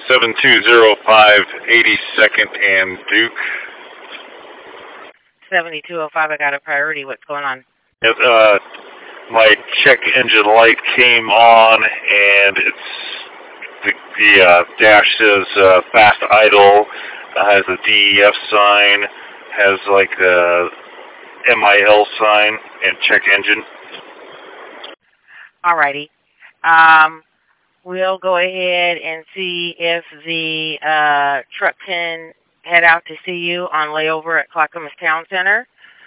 7205 82nd and Duke. 7205, I got a priority. What's going on? Yes, my check engine light came on, and the dash says fast idle, has a DEF sign, has like a MIL sign, and check engine. Alrighty. We'll go ahead and see if the truck can head out to see you on layover at Clackamas Town Center.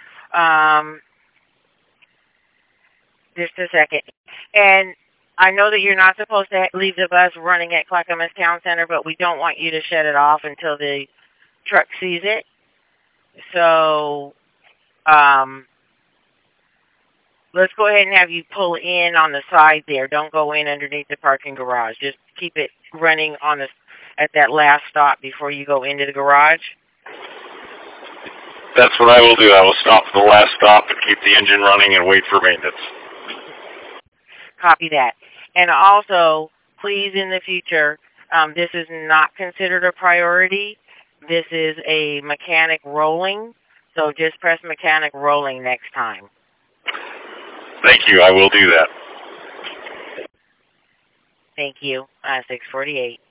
Just a second. And I know that you're not supposed to leave the bus running at Clackamas Town Center, but we don't want you to shut it off until the truck sees it. So, let's go ahead and have you pull in on the side there. Don't go in underneath the parking garage. Just keep it running on at that last stop before you go into the garage. That's what I will do. I will stop at the last stop and keep the engine running and wait for maintenance. Copy that. And also, please in the future, this is not considered a priority. This is a mechanic rolling. So just press mechanic rolling next time. Thank you. I will do that. Thank you. 648.